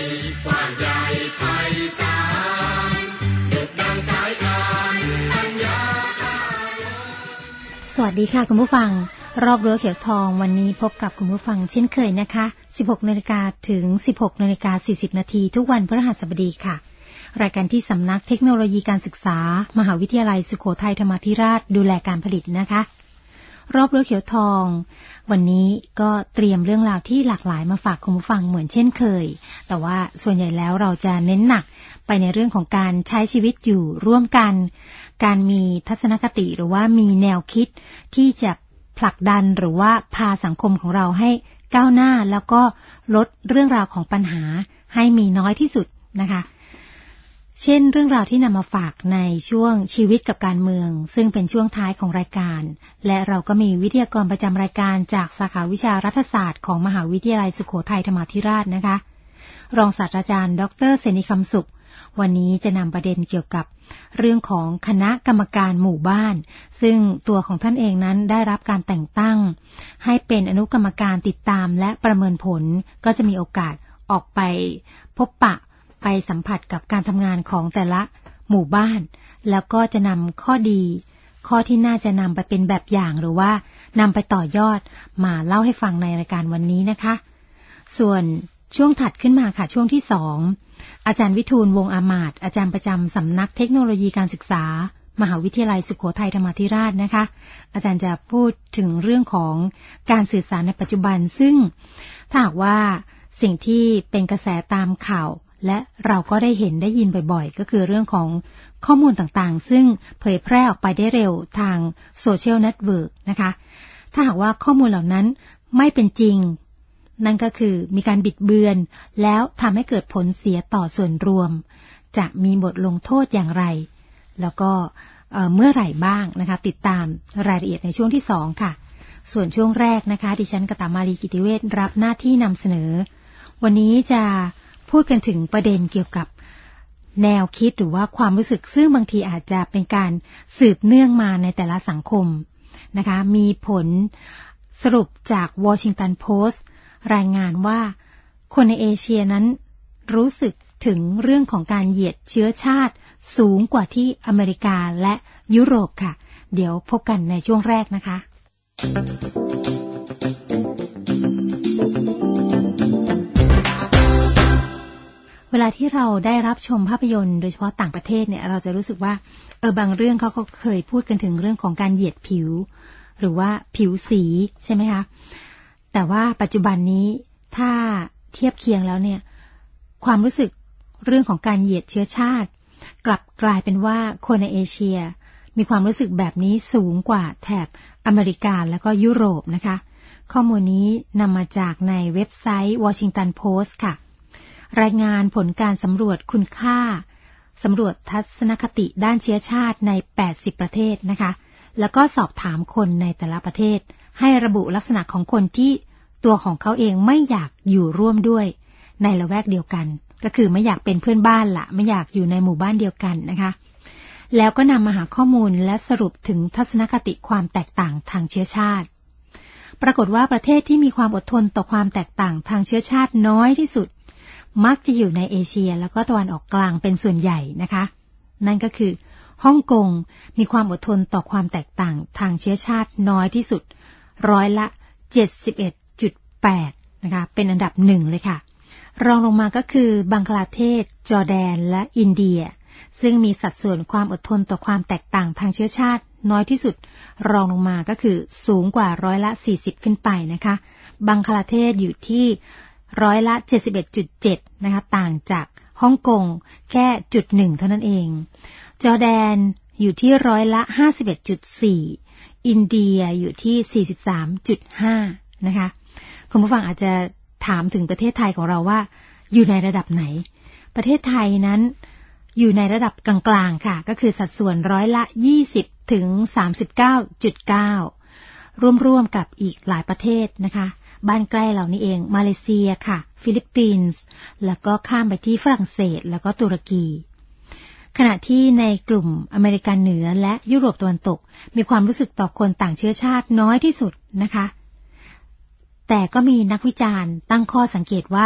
กว้างใหญ่ไพศาลดุจดังสายทานปัญญาพาลมสวัสดีค่ะคุณผู้ฟังรอบรั้วเขียวทองวันนี้พบกับคุณผู้ฟังเช่นเคยนะคะ 16:00 นถึง 16:40 นทุกวันพฤหัสบดีค่ะรายการที่สำนักเทคโนโลยีการศึกษามหาวิทยาลัยสุโขทัยธรรมาธิราชดูแลการผลิตนะคะรอบรั้วเขียวทองวันนี้ก็เตรียมเรื่องราวที่หลากหลายมาฝากคุณผู้ฟังเหมือนเช่นเคยแต่ว่าส่วนใหญ่แล้วเราจะเน้นหนักไปในเรื่องของการใช้ชีวิตอยู่ร่วมกันการมีทัศนคติหรือว่ามีแนวคิดที่จะผลักดันหรือว่าพาสังคมของเราให้ก้าวหน้าแล้วก็ลดเรื่องราวของปัญหาให้มีน้อยที่สุดนะคะเช่นเรื่องราวที่นำมาฝากในช่วงชีวิตกับการเมืองซึ่งเป็นช่วงท้ายของรายการและเราก็มีวิทยากรประจำรายการจากสาขาวิชารัฐศาสตร์ของมหาวิทยาลัยสุโขทัยธรรมาธิราชนะคะรองศาสตราจารย์ดร.เสนีคำสุขวันนี้จะนำประเด็นเกี่ยวกับเรื่องของคณะกรรมการหมู่บ้านซึ่งตัวของท่านเองนั้นได้รับการแต่งตั้งให้เป็นอนุกรรมการติดตามและประเมินผลก็จะมีโอกาสออกไปพบปะไปสัมผัสกับการทำงานของแต่ละหมู่บ้านแล้วก็จะนำข้อดีข้อที่น่าจะนำไปเป็นแบบอย่างหรือว่านำไปต่อยอดมาเล่าให้ฟังในรายการวันนี้นะคะส่วนช่วงถัดขึ้นมาค่ะช่วงที่2อาจารย์วิทูลวงศ์อามาตย์อาจารย์ประจำสำนักเทคโนโลยีการศึกษามหาวิทยาลัยสุโขทัยธรรมาธิราชนะคะอาจารย์จะพูดถึงเรื่องของการสื่อสารในปัจจุบันซึ่งถ้าหากว่าสิ่งที่เป็นกระแสตามข่าวและเราก็ได้เห็นได้ยินบ่อยๆก็คือเรื่องของข้อมูลต่างๆซึ่งเผยแพร่ออกไปได้เร็วทางโซเชียลเน็ตเวิร์กนะคะถ้าหากว่าข้อมูลเหล่านั้นไม่เป็นจริงนั่นก็คือมีการบิดเบือนแล้วทำให้เกิดผลเสียต่อส่วนรวมจะมีบทลงโทษอย่างไรแล้วก็เมื่อไหร่บ้างนะคะติดตามรายละเอียดในช่วงที่2ค่ะส่วนช่วงแรกนะคะดิฉันกตมาลีกิติเวชรับหน้าที่นำเสนอวันนี้จะพูดกันถึงประเด็นเกี่ยวกับแนวคิดหรือว่าความรู้สึกซึ่งบางทีอาจจะเป็นการสืบเนื่องมาในแต่ละสังคมนะคะมีผลสรุปจากวอชิงตันโพสต์รายงานว่าคนในเอเชียนั้นรู้สึกถึงเรื่องของการเหยียดเชื้อชาติสูงกว่าที่อเมริกาและยุโรปค่ะเดี๋ยวพบกันในช่วงแรกนะคะเวลาที่เราได้รับชมภาพยนตร์โดยเฉพาะต่างประเทศเนี่ยเราจะรู้สึกว่าบางเรื่องเขาก็เคยพูดกันถึงเรื่องของการเหยียดผิวหรือว่าผิวสีใช่ไหมคะแต่ว่าปัจจุบันนี้ถ้าเทียบเคียงแล้วเนี่ยความรู้สึกเรื่องของการเหยียดเชื้อชาติกลับกลายเป็นว่าคนในเอเชียมีความรู้สึกแบบนี้สูงกว่าแถบอเมริกาและก็ยุโรปนะคะข้อมูลนี้นำมาจากในเว็บไซต์ Washington Post ค่ะรายงานผลการสำรวจคุณค่าสำรวจทัศนคติด้านเชื้อชาติใน80ประเทศนะคะแล้วก็สอบถามคนในแต่ละประเทศให้ระบุลักษณะของคนที่ตัวของเขาเองไม่อยากอยู่ร่วมด้วยในละแวกเดียวกันก็คือไม่อยากเป็นเพื่อนบ้านละไม่อยากอยู่ในหมู่บ้านเดียวกันนะคะแล้วก็นำมาหาข้อมูลและสรุปถึงทัศนคติความแตกต่างทางเชื้อชาติปรากฏว่าประเทศที่มีความอดทนต่อความแตกต่างทางเชื้อชาติน้อยที่สุดมักจะอยู่ในเอเชียแล้วก็ตะวันออกกลางเป็นส่วนใหญ่นะคะนั่นก็คือฮ่องกงมีความอดทนต่อความแตกต่างทางเชื้อชาติน้อยที่สุด71.8 นะคะเป็นอันดับ1เลยค่ะรองลงมาก็คือบังคลาเทศจอร์แดนและอินเดียซึ่งมีสัดส่วนความอดทนต่อความแตกต่างทางเชื้อชาติน้อยที่สุดรองลงมาก็คือสูงกว่า40%ขึ้นไปนะคะบังคลาเทศอยู่ที่71.7 นะคะต่างจากฮ่องกงแค่ 1% เท่านั้นเองจอร์แดนอยู่ที่51.4 อินเดียอยู่ที่ 43.5 นะคะคุณผู้ฟังอาจจะถามถึงประเทศไทยของเราว่าอยู่ในระดับไหนประเทศไทยนั้นอยู่ในระดับกลางๆค่ะก็คือสัดส่วน20 ถึง 39.9 ร่วมๆกับอีกหลายประเทศนะคะบ้านใกล้เรานี่เองมาเลเซียค่ะฟิลิปปินส์แล้วก็ข้ามไปที่ฝรั่งเศสแล้วก็ตุรกีขณะที่ในกลุ่มอเมริกันเหนือและยุโรปตะวันตกมีความรู้สึกต่อคนต่างเชื้อชาติน้อยที่สุดนะคะแต่ก็มีนักวิจารณ์ตั้งข้อสังเกตว่า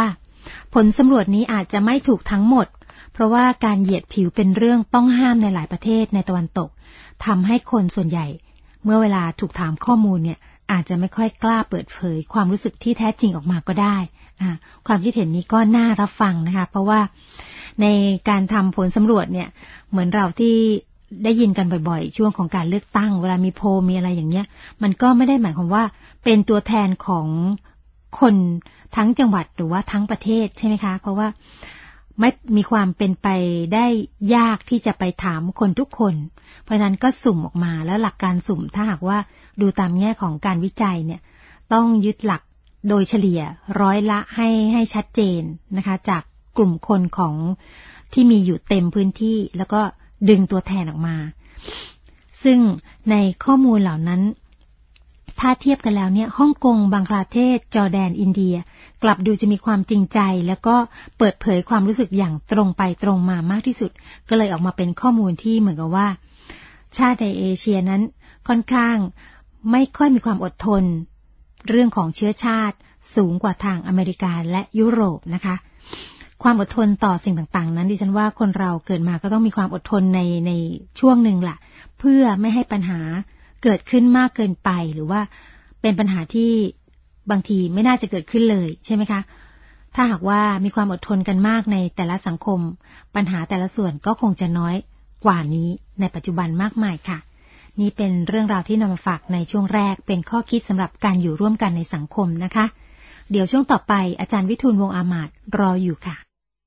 ผลสำรวจนี้อาจจะไม่ถูกทั้งหมดเพราะว่าการเหยียดผิวเป็นเรื่องต้องห้ามในหลายประเทศในตะวันตกทำให้คนส่วนใหญ่เมื่อเวลาถูกถามข้อมูลเนี่ยอาจจะไม่ค่อยกล้าเปิดเผยความรู้สึกที่แท้จริงออกมาก็ได้ความคิดเห็นนี้ก็น่ารับฟังนะคะเพราะว่าในการทำผลสำรวจเนี่ยเหมือนเราที่ได้ยินกันบ่อยๆช่วงของการเลือกตั้งเวลามีโพลมีอะไรอย่างเงี้ยมันก็ไม่ได้หมายความว่าเป็นตัวแทนของคนทั้งจังหวัดหรือว่าทั้งประเทศใช่ไหมคะเพราะว่าไม่มีความเป็นไปได้ยากที่จะไปถามคนทุกคนเพราะฉะนั้นก็สุ่มออกมาแล้วหลักการสุ่มถ้าหากว่าดูตามแง่ของการวิจัยเนี่ยต้องยึดหลักโดยเฉลี่ยร้อยละให้ชัดเจนนะคะจากกลุ่มคนของที่มีอยู่เต็มพื้นที่แล้วก็ดึงตัวแทนออกมาซึ่งในข้อมูลเหล่านั้นถ้าเทียบกันแล้วเนี่ยฮ่องกงบังคลาเทศจอร์แดนอินเดียกลับดูจะมีความจริงใจแล้วก็เปิดเผยความรู้สึกอย่างตรงไปตรงมามากที่สุดก็เลยออกมาเป็นข้อมูลที่เหมือนกับว่าชาติในเอเชียนั้นค่อนข้างไม่ค่อยมีความอดทนเรื่องของเชื้อชาติสูงกว่าทางอเมริกาและยุโรปนะคะความอดทนต่อสิ่งต่างๆนั้นดิฉันว่าคนเราเกิดมาก็ต้องมีความอดทนในช่วงหนึ่งล่ะเพื่อไม่ให้ปัญหาเกิดขึ้นมากเกินไปหรือว่าเป็นปัญหาที่บางทีไม่น่าจะเกิดขึ้นเลยใช่ไหมคะถ้าหากว่ามีความอดทนกันมากในแต่ละสังคมปัญหาแต่ละส่วนก็คงจะน้อยกว่านี้ในปัจจุบันมากมายค่ะนี่เป็นเรื่องราวที่นำมาฝากในช่วงแรกเป็นข้อคิดสำหรับการอยู่ร่วมกันในสังคมนะคะเดี๋ยวช่วงต่อไปอาจารย์วิทูลย์วงศ์อามาตย์รออยู่ค่ะ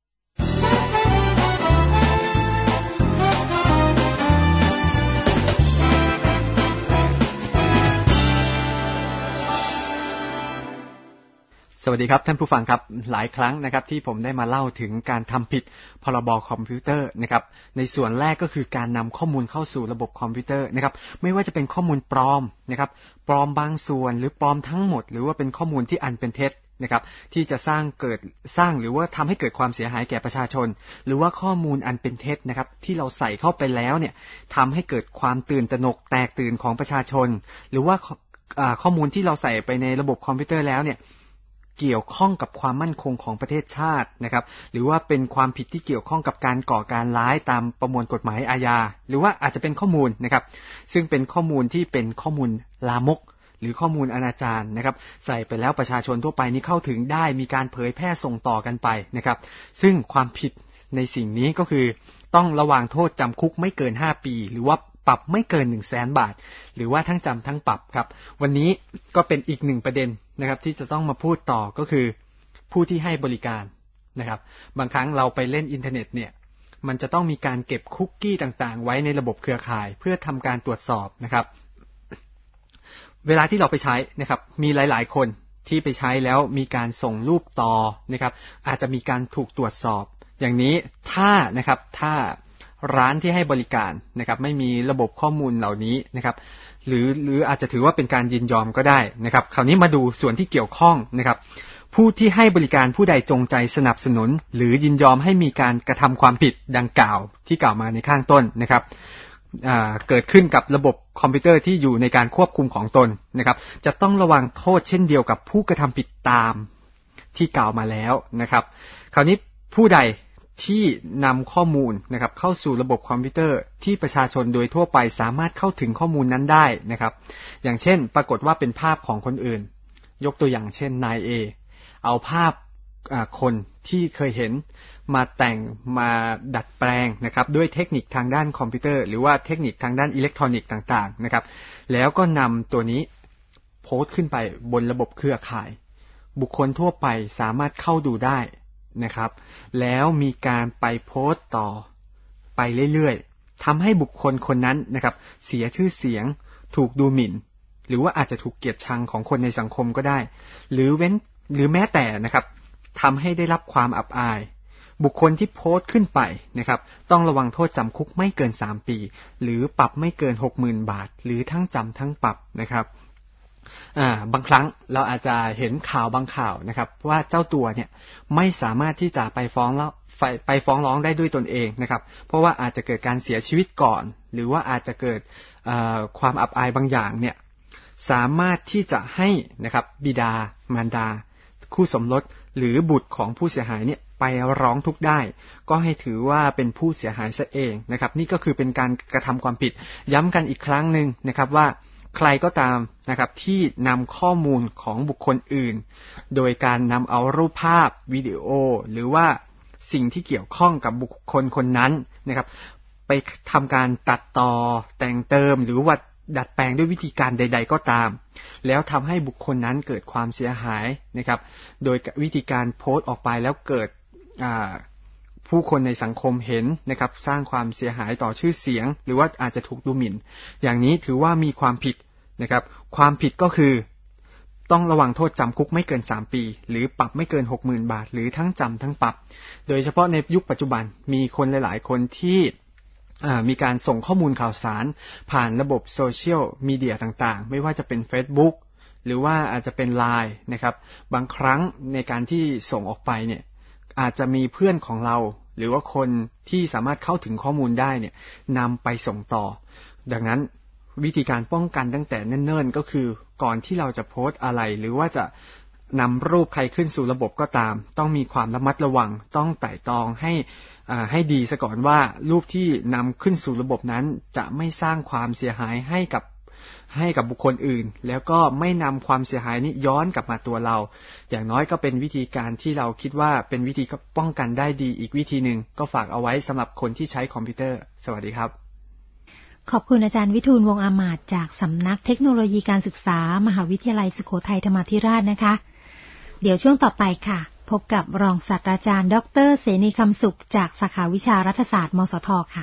สวัสดีครับท่านผู้ฟังครับหลายครั้งนะครับที่ผมได้มาเล่าถึงการทำผิดพรบคอมพิวเตอร์นะครับในส่วนแรกก็คือการนำข้อมูลเข้าสู่ระบบคอมพิวเตอร์นะครับไม่ว่าจะเป็นข้อมูลปลอมนะครับปลอมบางส่วนหรือปลอมทั้งหมดหรือว่าเป็นข้อมูลที่อันเป็นเท็จนะครับที่จะสร้างหรือว่าทำให้เกิดความเสียหายแก่ประชาชนหรือว่าข้อมูลอันเป็นเท็จนะครับที่เราใส่เข้าไปแล้วเนี่ยทำให้เกิดความตื่นตระหนกแตกตื่นของประชาชนหรือว่าข้อมูลที่เราใส่ไปในระบบคอมพิวเตอร์แล้วเนี่ยเกี่ยวข้องกับความมั่นคงของประเทศชาตินะครับหรือว่าเป็นความผิดที่เกี่ยวข้องกับการก่อการร้ายตามประมวลกฎหมายอาญาหรือว่าอาจจะเป็นข้อมูลนะครับซึ่งเป็นข้อมูลที่เป็นข้อมูลลามกหรือข้อมูลอนาจารนะครับใส่ไปแล้วประชาชนทั่วไปนี้เข้าถึงได้มีการเผยแพร่ส่งต่อกันไปนะครับซึ่งความผิดในสิ่งนี้ก็คือต้องระวางโทษจำคุกไม่เกิน5ปีหรือว่าปรับไม่เกิน 100,000 บาทหรือว่าทั้งจำทั้งปรับครับวันนี้ก็เป็นอีกหนึ่งประเด็นนะครับที่จะต้องมาพูดต่อก็คือผู้ที่ให้บริการนะครับบางครั้งเราไปเล่นอินเทอร์เน็ตเนี่ยมันจะต้องมีการเก็บคุกกี้ต่างๆไว้ในระบบเครือข่ายเพื่อทำการตรวจสอบนะครับเวลาที่เราไปใช้นะครับมีหลายๆคนที่ไปใช้แล้วมีการส่งรูปต่อนะครับอาจจะมีการถูกตรวจสอบอย่างนี้ถ้าร้านที่ให้บริการนะครับไม่มีระบบข้อมูลเหล่านี้นะครับหรืออาจจะถือว่าเป็นการยินยอมก็ได้นะครับคราวนี้มาดูส่วนที่เกี่ยวข้องนะครับผู้ที่ให้บริการผู้ใดจงใจสนับสนุนหรือยินยอมให้มีการกระทำความผิดดังกล่าวที่กล่าวมาในข้างต้นนะครับเกิดขึ้นกับระบบคอมพิวเตอร์ที่อยู่ในการควบคุมของตนนะครับจะต้องระวังโทษเช่นเดียวกับผู้กระทำผิดตามที่กล่าวมาแล้วนะครับคราวนี้ผู้ใดที่นำข้อมูลนะครับเข้าสู่ระบบคอมพิวเตอร์ที่ประชาชนโดยทั่วไปสามารถเข้าถึงข้อมูลนั้นได้นะครับอย่างเช่นปรากฏว่าเป็นภาพของคนอื่นยกตัวอย่างเช่นนาย A เอาภาพคนที่เคยเห็นมาแต่งมาดัดแปลงนะครับด้วยเทคนิคทางด้านคอมพิวเตอร์หรือว่าเทคนิคทางด้านอิเล็กทรอนิกส์ต่างๆนะครับแล้วก็นำตัวนี้โพสต์ขึ้นไปบนระบบเครือข่ายบุคคลทั่วไปสามารถเข้าดูได้นะครับแล้วมีการไปโพสต์ต่อไปเรื่อยๆทำให้บุคคลคนนั้นนะครับเสียชื่อเสียงถูกดูหมิ่นหรือว่าอาจจะถูกเกลียดชังของคนในสังคมก็ได้หรือแม้แต่นะครับทำให้ได้รับความอับอายบุคคลที่โพสต์ขึ้นไปนะครับต้องระวังโทษจำคุกไม่เกิน3ปีหรือปรับไม่เกิน 60,000 บาทหรือทั้งจำทั้งปรับนะครับบางครั้งเราอาจจะเห็นข่าวบางข่าวนะครับว่าเจ้าตัวเนี่ยไม่สามารถที่จะไปฟ้องร้องได้ด้วยตนเองนะครับเพราะว่าอาจจะเกิดการเสียชีวิตก่อนหรือว่าอาจจะเกิดความอับอายบางอย่างเนี่ยสามารถที่จะให้นะครับบิดามารดาคู่สมรสหรือบุตรของผู้เสียหายเนี่ยไปร้องทุกข์ได้ก็ให้ถือว่าเป็นผู้เสียหายซะเองนะครับนี่ก็คือเป็นการกระทำความผิดย้ำกันอีกครั้งหนึ่งนะครับว่าใครก็ตามนะครับที่นำข้อมูลของบุคคลอื่นโดยการนำเอารูปภาพวิดีโอหรือว่าสิ่งที่เกี่ยวข้องกับบุคคลคนนั้นนะครับไปทำการตัดต่อแต่งเติมหรือว่าดัดแปลงด้วยวิธีการใดๆก็ตามแล้วทำให้บุคคลนั้นเกิดความเสียหายนะครับโดยวิธีการโพสต์ออกไปแล้วเกิดผู้คนในสังคมเห็นนะครับสร้างความเสียหายต่อชื่อเสียงหรือว่าอาจจะถูกดูหมิ่นอย่างนี้ถือว่ามีความผิดนะครับความผิดก็คือต้องระวังโทษจำคุกไม่เกิน3ปีหรือปรับไม่เกิน 60,000 บาทหรือทั้งจำทั้งปรับโดยเฉพาะในยุคปัจจุบันมีคนหลายๆคนที่มีการส่งข้อมูลข่าวสารผ่านระบบโซเชียลมีเดียต่างๆไม่ว่าจะเป็น Facebook หรือว่าอาจจะเป็น LINE นะครับบางครั้งในการที่ส่งออกไปเนี่ยอาจจะมีเพื่อนของเราหรือว่าคนที่สามารถเข้าถึงข้อมูลได้เนี่ยนำไปส่งต่อดังนั้นวิธีการป้องกันตั้งแต่เนิ่นๆก็คือก่อนที่เราจะโพสต์อะไรหรือว่าจะนำรูปใครขึ้นสู่ระบบก็ตามต้องมีความระมัดระวังต้องไต่ตองให้ดีซะก่อนว่ารูปที่นำขึ้นสู่ระบบนั้นจะไม่สร้างความเสียหายให้กับบุคคลอื่นแล้วก็ไม่นำความเสียหายนี้ย้อนกลับมาตัวเราอย่างน้อยก็เป็นวิธีการที่เราคิดว่าเป็นวิธีป้องกันได้ดีอีกวิธีหนึ่งก็ฝากเอาไว้สำหรับคนที่ใช้คอมพิวเตอร์สวัสดีครับขอบคุณอาจารย์วิทูลวงศ์อามาตย์จากสำนักเทคโนโลยีการศึกษามหาวิทยาลัยสุโขทัยธรรมาธิราชนะคะเดี๋ยวช่วงต่อไปค่ะพบกับรองศาสตราจารย์ดร.เสนีคำสุขจากสาขาวิชารัฐศาสตร์มศท.ค่ะ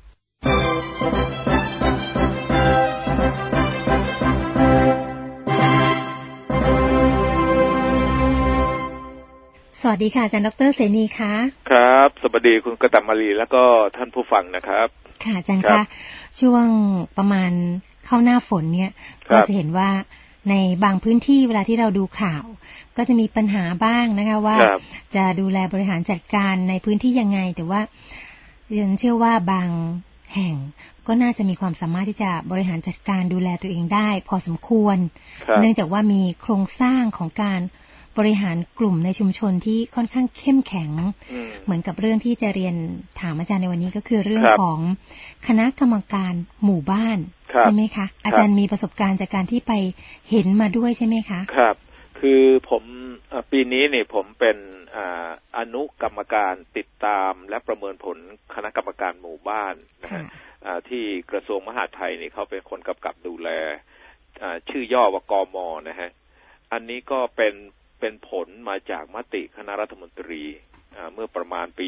สวัสดีค่ะอาจารย์ดร.เสนีค่ะครับสวัสดีคุณกตัมมาลีแล้วก็ท่านผู้ฟังนะครับค่ะอาจารย์คะช่วงประมาณเข้าหน้าฝนเนี่ยก็จะเห็นว่าในบางพื้นที่เวลาที่เราดูข่าวก็จะมีปัญหาบ้างนะคะว่าจะดูแลบริหารจัดการในพื้นที่ยังไงแต่ว่าฉันเชื่อว่าบางแห่งก็น่าจะมีความสามารถที่จะบริหารจัดการดูแลตัวเองได้พอสมควรเนื่องจากว่ามีโครงสร้างของการบริหารกลุ่มในชุมชนที่ค่อนข้างเข้มแข็งเหมือนกับเรื่องที่จะเรียนถามอาจารย์ในวันนี้ก็คือเรื่องของคณะกรรมการหมู่บ้านใช่ไหมคะอาจารย์มีประสบการณ์จากการที่ไปเห็นมาด้วยใช่ไหมคะครับคือผมปีนี้เนี่ยผมเป็นอนุกรรมการติดตามและประเมินผลคณะกรรมการหมู่บ้านนะฮะที่กระทรวงมหาดไทยนี่เขาเป็นคนกำกับดูแลชื่อย่อว่ากม.นะฮะอันนี้ก็เป็นผลมาจากมติคณะรัฐมนตรีเมื่อประมาณปี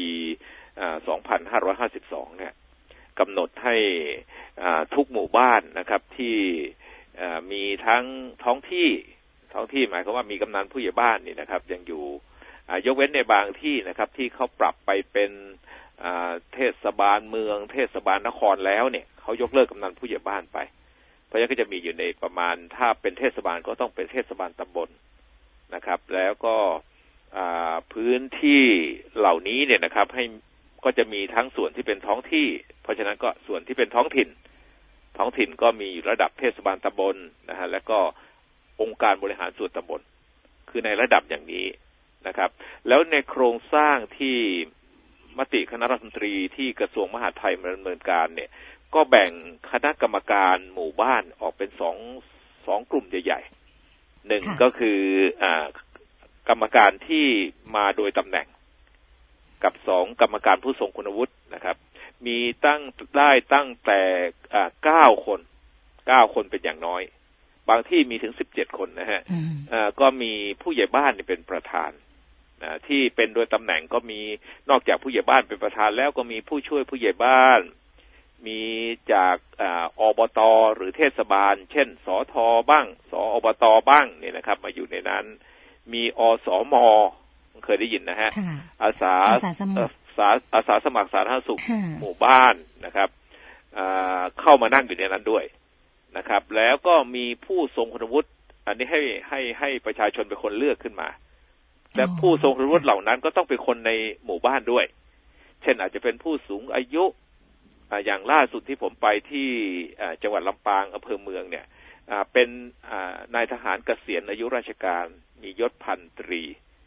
2552 เนี่ยกำหนดให้ทุกหมู่บ้านนะครับที่มีทั้งท้องที่หมายความว่ามีกำนันผู้ใหญ่บ้านนี่นะครับยังอยู่ยกเว้นในบางที่นะครับที่เขาปรับไปเป็นเทศบาลเมืองเทศบาลนครแล้วเนี่ยเขายกเลิกกำนันผู้ใหญ่บ้านไปเพราะฉะนั้นก็จะมีอยู่ในประมาณถ้าเป็นเทศบาลก็ต้องเป็นเทศบาลตำบลนะครับแล้วก็พื้นที่เหล่านี้เนี่ยนะครับก็จะมีทั้งส่วนที่เป็นท้องที่เพราะฉะนั้นก็ส่วนที่เป็นท้องถิ่นก็มีอยู่ระดับเทศบาลตำบลนะฮะแล้วก็องค์การบริหารส่วนตำบลคือในระดับอย่างนี้นะครับแล้วในโครงสร้างที่มติคณะรัฐมนตรีที่กระทรวงมหาดไทยดำเนินการเนี่ยก็แบ่งคณะกรรมการหมู่บ้านออกเป็นสองกลุ่มใหญ่ๆหนึ่งก็คือกรรมการที่มาโดยตำแหน่งกับ2กรรมการผู้ทรงคุณวุฒินะครับมีตั้งแต่9 คนเป็นอย่างน้อยบางที่มีถึง17 คนนะฮะก็มีผู้ใหญ่บ้านนี่เป็นประธานที่เป็นโดยตำแหน่งก็มีนอกจากผู้ใหญ่บ้านเป็นประธานแล้วก็มีผู้ช่วยผู้ใหญ่บ้านมีจากอบต.หรือเทศบาลเช่นสท.บ้างสอบต.บ้างเนี่ยนะครับมาอยู่ในนั้นมีอสม.เคยได้ยินนะฮะอาสาสมัครสาธารณสุขหมู่บ้านนะครับเข้ามานั่งอยู่ในนั้นด้วยนะครับแล้วก็มีผู้ทรงคุณวุฒิอันนี้ให้ประชาชนเป็นคนเลือกขึ้นมาและผู้ทรงคุณวุฒิเหล่านั้นก็ต้องเป็นคนในหมู่บ้านด้วยเช่นอาจจะเป็นผู้สูงอายุอย่างล่าสุดที่ผมไปที่จังหวัดลำปางอำเภอเมืองเนี่ยเป็นนายทหารเกษียณอายุราชการมียศพันตรี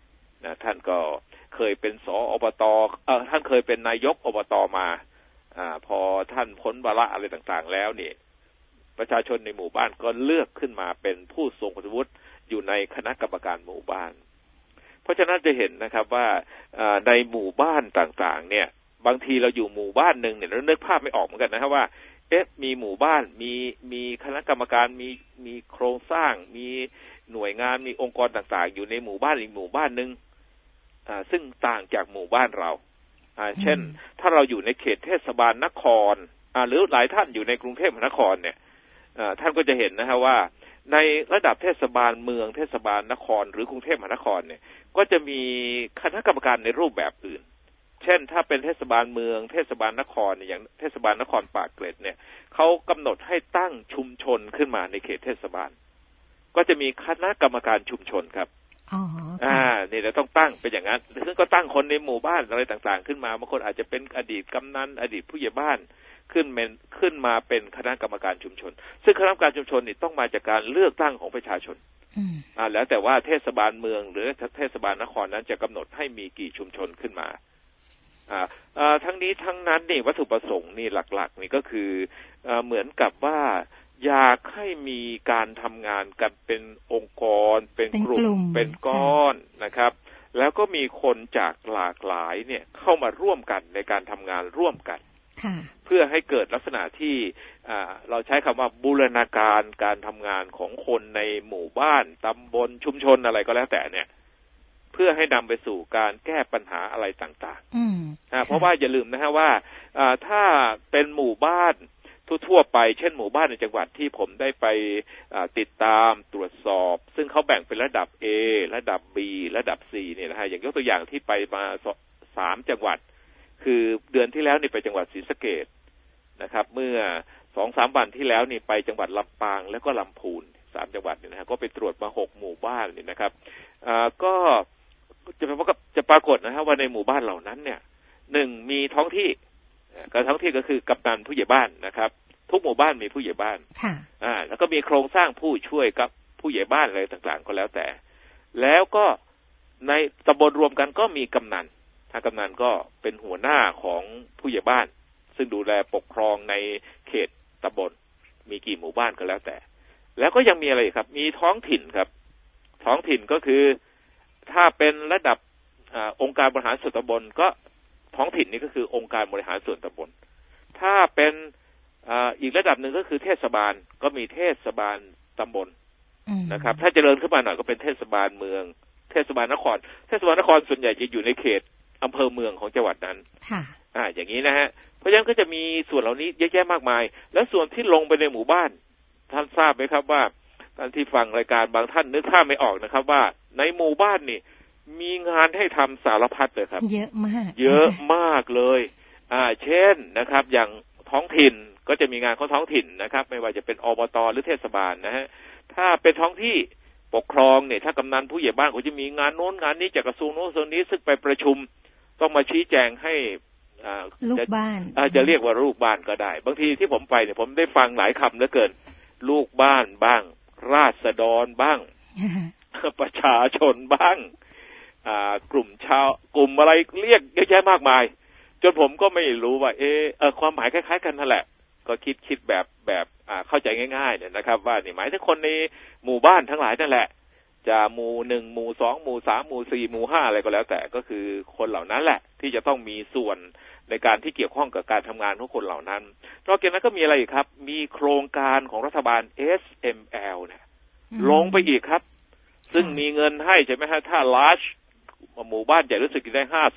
นะท่านก็เคยเป็นสอบตท่านเคยเป็นนายกอบตมาพอท่านพ้นวาระอะไรต่างๆแล้วนี่ประชาชนในหมู่บ้านก็เลือกขึ้นมาเป็นผู้ทรงคุณวุฒิอยู่ในคณะกรรมการหมู่บ้านเพราะฉะนั้นจะเห็นนะครับว่าในหมู่บ้านต่างๆเนี่ยบางทีเราอยู่หมู่บ้านนึงเนี่ยเรานึกภาพไม่ออกเหมือนกันนะครับว่ามีหมู่บ้านมีคณะกรรมการมีโครงสร้างมีหน่วยงานมีองค์กรต่างๆอยู่ในหมู่บ้านอีกหมู่บ้านนึงซึ่งต่างจากหมู่บ้านเราเช่นถ้าเราอยู่ในเขตเทศบาลนครหรือหลายท่านอยู่ในกรุงเทพมหานครเนี่ยท่านก็จะเห็นนะฮะว่าในระดับเทศบาลเมืองเทศบาลนครหรือกรุงเทพมหานครเนี่ยก็จะมีคณะกรรมการในรูปแบบอื่นเช่นถ้าเป็นเทศบาลเมืองเทศบาลนครอย่างเทศบาลนครปากเกร็ดเนี่ยเขากำหนดให้ตั้งชุมชนขึ้นมาในเขตเทศบาลก็จะมีคณะกรรมการชุมชนครับนี่เราต้องตั้งเป็นอย่างนั้นซึ่งก็ตั้งคนในหมู่บ้านอะไรต่างๆขึ้นมาบางคนอาจจะเป็นอดีตกำนันอดีตผู้ใหญ่บ้านขึ้นมาเป็นคณะกรรมการชุมชนซึ่งคณะกรรมการชุมชนนี่ต้องมาจากการเลือกตั้งของประชาชนแล้วแต่ว่าเทศบาลเมืองหรือเทศบาลนครนั้นจะกำหนดให้มีกี่ชุมชนขึ้นมาทั้งนี้ทั้งนั้นนี่วัตถุประสงค์นี่หลักๆนี่ก็คือเหมือนกับว่าอยากให้มีการทำงานกันเป็นองค์กรเป็นกลุ่มเป็นก้อนนะครับแล้วก็มีคนจากหลากหลายเนี่ยเข้ามาร่วมกันในการทำงานร่วมกันเพื่อให้เกิดลักษณะที่เราใช้คำว่าบูรณาการการทำงานของคนในหมู่บ้านตำบลชุมชนอะไรก็แล้วแต่เนี่ยเพื่อให้นำไปสู่การแก้ปัญหาอะไรต่างๆเพราะว่าอย่าลืมนะฮะว่าถ้าเป็นหมู่บ้านทั่วไปเช่นหมู่บ้านในจังหวัดที่ผมได้ไปติดตามตรวจสอบซึ่งเขาแบ่งเป็นระดับ A ระดับ B ระดับ C เนี่ยนะฮะอย่างยกตัวอย่างที่ไปมา3จังหวัดคือเดือนที่แล้วนี่ไปจังหวัดศรีสะเกษนะครับเมื่อ 2-3 วันที่แล้วนี่ไปจังหวัดลำปางแล้วก็ลำพูน3จังหวัดนี่นะฮะก็ไปตรวจมา6หมู่บ้านนี่นะครับก็จะปรากฏนะฮะว่าในหมู่บ้านเหล่านั้นเนี่ย1มีท้องที่ก็คือกำนันผู้ใหญ่บ้านนะครับทุกหมู่บ้านมีผู้ใหญ่บ้านแล้วก็มีโครงสร้างผู้ช่วยกับผู้ใหญ่บ้านอะไรต่างๆก็แล้วแต่แล้วก็ในตำบลรวมกันก็มีกำนันถ้ากำนันก็เป็นหัวหน้าของผู้ใหญ่บ้านซึ่งดูแลปกครองในเขตตำบลมีกี่หมู่บ้านก็แล้วแต่แล้วก็ยังมีอะไรครับมีท้องถิ่นครับท้องถิ่นก็คือถ้าเป็นระดับองค์การบริหารส่วนตำบลก็ท้องถิ่นนี่ก็คือองค์การบริหารส่วนตำบลถ้าเป็นอีกระดับหนึ่งก็คือเทศบาลก็มีเทศบาลตำบลนะครับถ้าเจริญขึ้นมาหน่อยก็เป็นเทศบาลเมืองเทศบาลนครส่วนใหญ่จะอยู่ในเขตอำเภอเมืองของจังหวัดนั้นอย่างนี้นะฮะเพราะฉะนั้นก็จะมีส่วนเหล่านี้เยอะแยะมากมายและส่วนที่ลงไปในหมู่บ้านท่านทราบไหมครับว่าท่านที่ฟังรายการบางท่านนึกภาพไม่ออกนะครับว่าในหมู่บ้านนี่มีงานให้ทำสารพัดเลยครับเยอะมากเลยเช่นนะครับอย่างท้องถิ่นก็จะมีงานของท้องถิ่นนะครับไม่ว่าจะเป็นอบต.หรือเทศบาลนะฮะถ้าเป็นท้องที่ปกครองเนี่ยถ้ากำนันผู้ใหญ่บ้านเขาจะมีงานโน้นงานนี้จากกระทรวงโน้นกระทรวงนี้ซึ่งไปประชุมต้องมาชี้แจงให้ลูกบ้านจะเรียกว่าลูกบ้านก็ได้บางทีที่ผมไปเนี่ยผมได้ฟังหลายคำเหลือเกินลูกบ้านบ้างราษฎรบ้าง ประชาชนบ้างกลุ่มอะไรเรียกเยอะแยะมากมายจนผมก็ไม่รู้ว่าความหมายคล้ายๆกันนั่นแหละก็คิดแบบเข้าใจง่ายๆเนี่ยนะครับว่านี่หมายถึงคนในหมู่บ้านทั้งหลายนั่นแหละจะหมู่1หมู่2หมู่3หมู่4หมู่5อะไรก็แล้วแต่ก็คือคนเหล่านั้นแหละที่จะต้องมีส่วนในการที่เกี่ยวข้องกับการทำงานของคนเหล่านั้นนอกจากนั้นก็มีอะไรอีกครับมีโครงการของรัฐบาล SML เนี่ยลงไปอีกครับซึ่งมีเงินให้ใช่ไหมฮะถ้า large หมู่บ้านใหญ่รู้สึกจะได้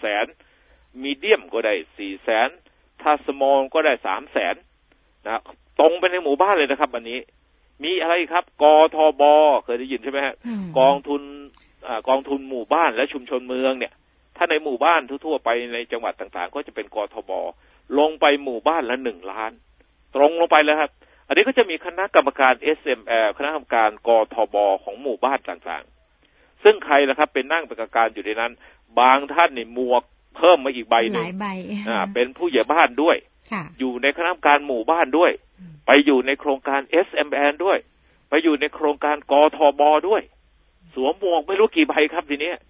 500,000 medium ก็ได้ 400,000 ถ้า small ก็ได้ 300,000 นะตรงไปในหมู่บ้านเลยนะครับอันนี้มีอะไรครับกทบเคยได้ยินใช่ไหมฮะกองทุนหมู่บ้านและชุมชนเมืองเนี่ยถ้าในหมู่บ้านทั่วๆไปในจังหวัดต่างๆก็จะเป็นกทบลงไปหมู่บ้านละ1 ล้านตรงลงไปเลยครับอันนี้ก็จะมีคณะกรรมการ SML คณะกรรมการกทบของหมู่บ้านต่างๆซึ่งใครล่ะครับเป็นนั่งเป็นกรรมการอยู่ในนั้นบางท่านนี่หมวกเพิ่มมาอีกใบนึงเป็นผู้ใหญ่บ้านด้วยอยู่ในคณะกรรมการหมู่บ้านด้วยไปอยู่ในโครงการ SML ด้วยไปอยู่ในโครงการกทบด้วยสวมหมวกไม่รู้กี่ใบครับทีนี้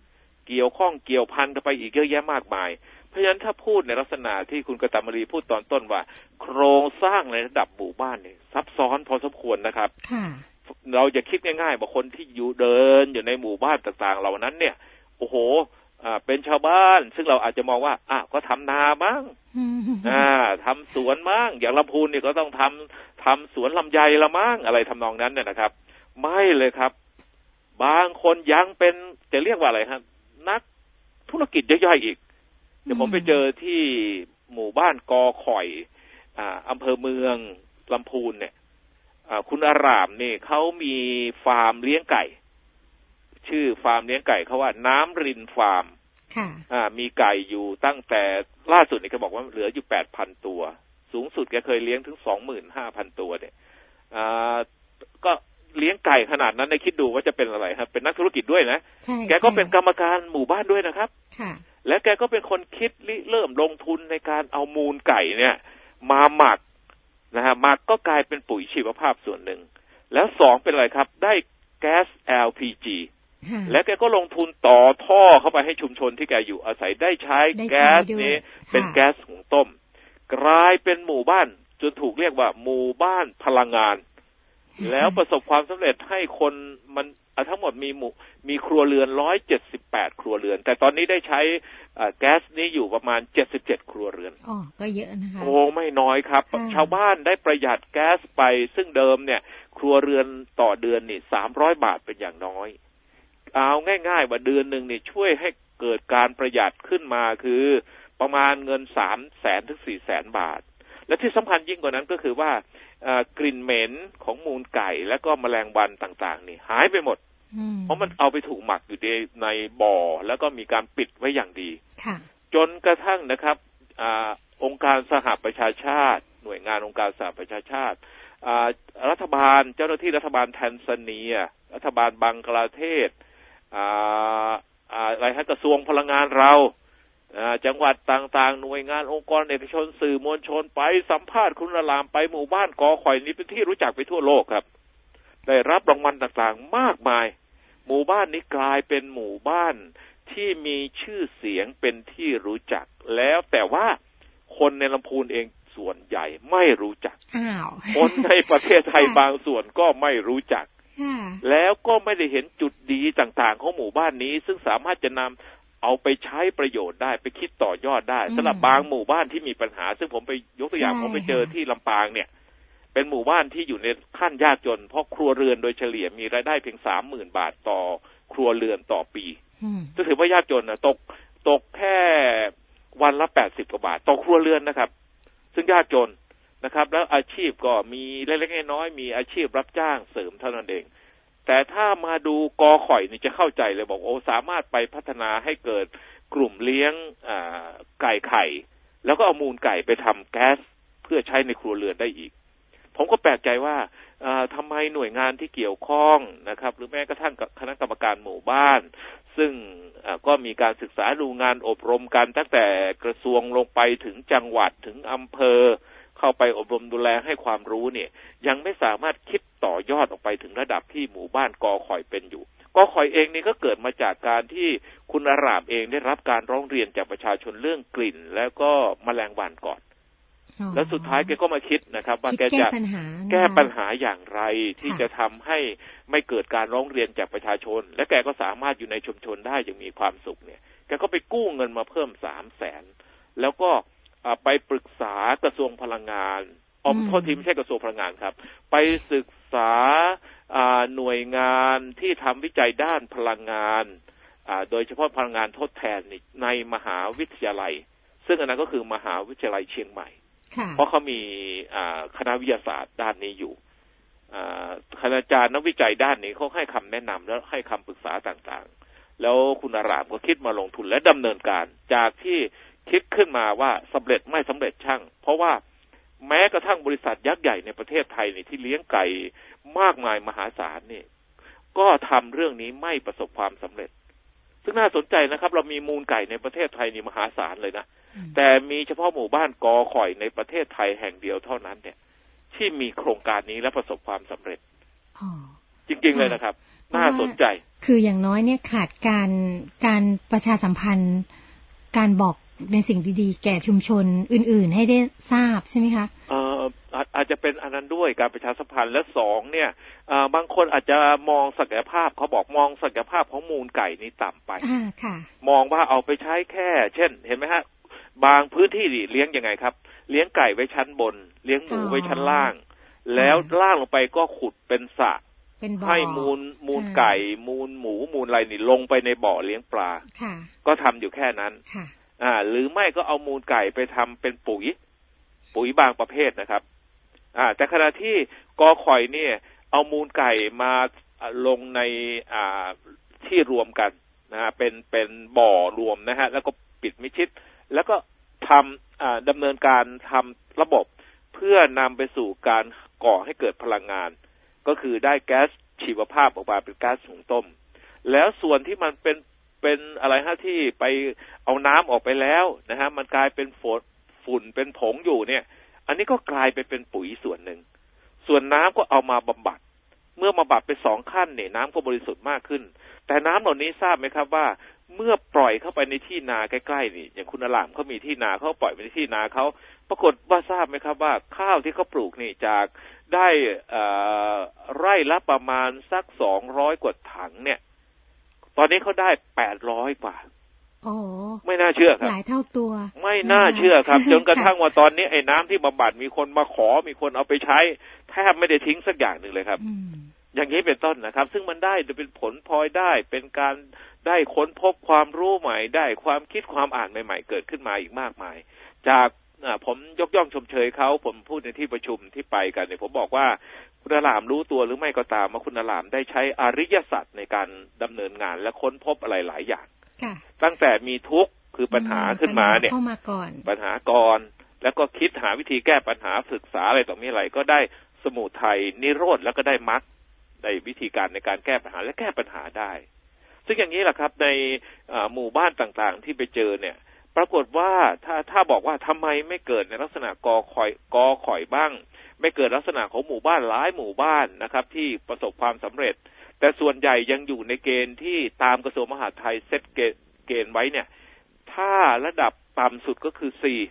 เกี่ยวข้องเกี่ยวพันกันไปอีกเยอะแยะมากมายเพราะฉะนั้นถ้าพูดในลักษณะที่คุณกตมรีพูดตอนต้นว่าโครงสร้างในระดับหมู่บ้านเนี่ยซับซ้อนพอสมควรนะครับเราจะคิดง่ายๆว่าคนที่อยู่เดินอยู่ในหมู่บ้านต่างๆเหล่านั้นเนี่ยโอ้โหเป็นชาวบ้านซึ่งเราอาจจะมองว่าก็ทำนาบ้างทำสวนบ้างอย่างลำพูนเนี่ยก็ต้องทำสวนลำไยละมั้งอะไรทำนองนั้นเนี่ยนะครับไม่เลยครับบางคนยังเป็นจะเรียกว่าอะไรครับนักธุรกิจย่อยๆอีกเดี๋ยวผมไปเจอที่หมู่บ้านกอข่อยอำเภอเมืองลำพูนเนี่ยคุณอารามนี่เขามีฟาร์มเลี้ยงไก่ชื่อฟาร์มเลี้ยงไก่เขาว่าน้ำรินฟาร์มมีไก่อยู่ตั้งแต่ล่าสุดนี่เขาบอกว่าเหลืออยู่ 8,000 ตัวสูงสุดแกเคยเลี้ยงถึง 25,000 ตัวเนี่ยก็เลี้ยงไก่ขนาดนั้นในคิดดูว่าจะเป็นอะไรครับเป็นนักธุรกิจด้วยนะแกก็เป็นกรรมการหมู่บ้านด้วยนะครับและแกก็เป็นคนคิดเริ่มลงทุนในการเอามูลไก่เนี่ยมาหมักนะฮะหมักก็กลายเป็นปุ๋ยชีวภาพส่วนหนึ่งแล้ว2เป็นอะไรครับได้แก๊ส LPG และแกก็ลงทุนต่อท่อเข้าไปให้ชุมชนที่แกอยู่อาศัยได้ใช้แก๊สนี้เป็นแก๊สหุงต้มกลายเป็นหมู่บ้านจนถูกเรียกว่าหมู่บ้านพลังงานแล้วประสบความสำเร็จให้คนมันทั้งหมดมีครัวเรือน178ครัวเรือนแต่ตอนนี้ได้ใช้แก๊สนี้อยู่ประมาณ77ครัวเรือนก็เยอะนะคะโอ้ไม่น้อยครับชาวบ้านได้ประหยัดแก๊สไปซึ่งเดิมเนี่ยครัวเรือนต่อเดือนนี่300 บาทเป็นอย่างน้อยเอาง่ายๆว่าเดือนนึงนี่ช่วยให้เกิดการประหยัดขึ้นมาคือประมาณเงิน 300,000 ถึง 400,000 บาทและที่สำคัญยิ่งกว่านั้นก็คือว่ากลิ่นเหม็นของมูลไก่และก็แมลงวันต่างๆนี่หายไปหมดเพราะมันเอาไปถูกหมักอยู่ในบ่อแล้วก็มีการปิดไว้อย่างดีจนกระทั่งนะครับองค์การสหประชาชาติหน่วยงานองค์การสหประชาชาติรัฐบาลเจ้าหน้าที่รัฐบาลแทนซาเนียรัฐบาลบังกลาเทศอะไรฮะกระทรวงพลังงานเราจังหวัดต่างๆหน่วยงานองค์กรเอกชนสื่อมวลชนไปสัมภาษณ์คุณอารามไปหมู่บ้านกอข่อยนี้เป็นที่รู้จักไปทั่วโลกครับได้รับรางวัลต่างๆมากมายหมู่บ้านนี้กลายเป็นหมู่บ้านที่มีชื่อเสียงเป็นที่รู้จักแล้วแต่ว่าคนในลำพูนเองส่วนใหญ่ไม่รู้จักคนในประเทศไทยบางส่วนก็ไม่รู้จักแล้วก็ไม่ได้เห็นจุดดีต่างๆของหมู่บ้านนี้ซึ่งสามารถจะนำเอาไปใช้ประโยชน์ได้ไปคิดต่อยอดได้สำหรับบางหมู่บ้านที่มีปัญหาซึ่งผมไปยกตัวอย่างผมไปเจอที่ลำปางเนี่ยเป็นหมู่บ้านที่อยู่ในขั้นยากจนเพราะครัวเรือนโดยเฉลี่ยมีรายได้เพียง 30,000 บาทต่อครัวเรือนต่อปีก็ถือว่ายากจนนะตกแค่วันละ80 กว่าบาทต่อครัวเรือนนะครับซึ่งยากจนนะครับแล้วอาชีพก็มีเล็กๆน้อยๆมีอาชีพรับจ้างเสริมเท่านั้นเองแต่ถ้ามาดูกอข่อยนี่จะเข้าใจเลยบอกโอ้สามารถไปพัฒนาให้เกิดกลุ่มเลี้ยงไก่ไข่แล้วก็เอามูลไก่ไปทำแก๊สเพื่อใช้ในครัวเรือนได้อีกผมก็แปลกใจว่าทำไมหน่วยงานที่เกี่ยวข้องนะครับหรือแม้กระทั่งคณะกรรมการหมู่บ้านซึ่งก็มีการศึกษาดูงานอบรมกันตั้งแต่กระทรวงลงไปถึงจังหวัดถึงอำเภอเข้าไปอบรมดูแลให้ความรู้เนี่ยยังไม่สามารถคิดต่อยอดออกไปถึงระดับที่หมู่บ้านกอข่อยเป็นอยู่กอข่อยเองนี่ก็เกิดมาจากการที่คุณอารามเองได้รับการร้องเรียนจากประชาชนเรื่องกลิ่นแล้วก็แมลงวันก่อนแล้วสุดท้ายแกก็มาคิดนะครับว่าแกจะแก้ปัญหาอย่างไรที่จะทำให้ไม่เกิดการร้องเรียนจากประชาชนและแกก็สามารถอยู่ในชุมชนได้อย่างมีความสุขเนี่ยแกก็ไปกู้เงินมาเพิ่ม 300,000 แล้วก็ไปปรึกษากระทรวงพลังงานโทษทีไม่ใช่กระทรวงพลังงานครับไปศึกษาหน่วยงานที่ทำวิจัยด้านพลังงานโดยเฉพาะพลังงานทดแทนในมหาวิทยาลัยซึ่งอันนั้นก็คือมหาวิทยาลัยเชียงใหม่เพราะเขามีคณะวิทยาศาสตร์ด้านนี้อยู่คณาจารย์นักวิจัยด้านนี้เขาให้คำแนะนำและให้คำปรึกษาต่างๆแล้วคุณอารามก็คิดมาลงทุนและดำเนินการจากที่คิดขึ้นมาว่าสำเร็จไม่สำเร็จช่างเพราะว่าแม้กระทั่งบริษัทยักษ์ใหญ่ในประเทศไทยนี่ที่เลี้ยงไก่มากมายมหาศาลนี่ก็ทำเรื่องนี้ไม่ประสบความสำเร็จซึ่งน่าสนใจนะครับเรามีมูลไก่ในประเทศไทยนี่มหาศาลเลยนะแต่มีเฉพาะหมู่บ้านกอข่อยในประเทศไทยแห่งเดียวเท่านั้นเนี่ยที่มีโครงการนี้และประสบความสำเร็จจริงๆเลยนะครับน่าสนใจคืออย่างน้อยเนี่ยขาดการประชาสัมพันธ์การบอกในสิ่งดีๆแก่ชุมชนอื่นๆให้ได้ทราบใช่ไหมคะอาจจะเป็นอันนั้นด้วยการประชาสัมพันธ์และสองเนี่ยบางคนอาจจะมองศักยภาพเขาบอกมองศักยภาพของมูลไก่นี้ต่ำไปมองว่าเอาไปใช้แค่เช่นเห็นไหมฮะบางพื้นที่เลี้ยงยังไงครับเลี้ยงไก่ไว้ชั้นบนเลี้ยงหมูไว้ชั้นล่างแล้วล่างลงไปก็ขุดเป็นสระให้มูลไก่มูลหมูมูลอะไรนี่ลงไปในบ่อเลี้ยงปลาก็ทำอยู่แค่นั้นหรือไม่ก็เอามูลไก่ไปทำเป็นปุ๋ยบางประเภทนะครับแต่ขณะที่กอข่อยเนี่ยเอามูลไก่มาลงในที่รวมกันนะเป็นบ่อรวมนะฮะแล้วก็ปิดมิดชิดแล้วก็ทำดำเนินการทำระบบเพื่อนำไปสู่การก่อให้เกิดพลังงานก็คือได้แก๊สชีวภาพออกมาเป็นก๊าซหุงต้มแล้วส่วนที่มันเป็นอะไรฮะที่ไปเอาน้ำออกไปแล้วนะฮะมันกลายเป็นฝุ่นเป็นผงอยู่เนี่ยอันนี้ก็กลายไปเป็นปุ๋ยส่วนหนึ่งส่วนน้ำก็เอามาบำบัดเมื่อบำบัดไป2ขั้นเนี่ยน้ำก็บริสุทธิ์มากขึ้นแต่น้ำเหล่านี้ทราบไหมครับว่าเมื่อปล่อยเข้าไปในที่นาใกล้ๆนี่อย่างคุณอลามเขามีที่นาเขาปล่อยไปในที่นาเขาปรากฏว่าทราบไหมครับว่าข้าวที่เขาปลูกนี่จากได้ไร่ละประมาณสัก200กว่าถังเนี่ยตอนนี้เขาได้800กว่าไม่น่าเชื่อครับหลายเท่าตัวไม่น่าเชื่อครับจนกระทั่งว่าตอนนี้ไอ้น้ำที่บำบัดมีคนมาขอมีคนเอาไปใช้แทบไม่ได้ทิ้งสักอย่างหนึ่งเลยครับอย่างนี้เป็นต้นนะครับซึ่งมันได้เป็นผลพลอยได้เป็นการได้ค้นพบความรู้ใหม่ได้ความคิดความอ่านใหม่ๆเกิดขึ้นมาอีกมากมายจากผมยกย่องชมเชยเขาผมพูดในที่ประชุมที่ไปกันเนี่ยผมบอกว่าคุณอลามรู้ตัวหรือไม่ก็ตามว่าคุณอลามได้ใช้อริยสัจในการดำเนินงานและค้นพบอะไรหลายอย่างตั้งแต่มีทุกข์คือปัญหาขึ้นมาเนี่ยปัญหาก่อนแล้วก็คิดหาวิธีแก้ปัญหาศึกษาอะไรต่อมีอะไรก็ได้สมุทัยนิโรธแล้วก็ได้มรรคในวิธีการในการแก้ปัญหาและแก้ปัญหาได้ซึ่งอย่างนี้แหละครับในหมู่บ้านต่างๆที่ไปเจอเนี่ยปรากฏว่าถ้าบอกว่าทำไมไม่เกิดในลักษณะกอข่อยบ้างไม่เกิดลักษณะของหมู่บ้านหลายหมู่บ้านนะครับที่ประสบความสำเร็จแต่ส่วนใหญ่ยังอยู่ในเกณฑ์ที่ตามกระทรวงมหาดไทยเซตเกณฑ์ไว้เนี่ยถ้าระดับต่ำสุดก็คือ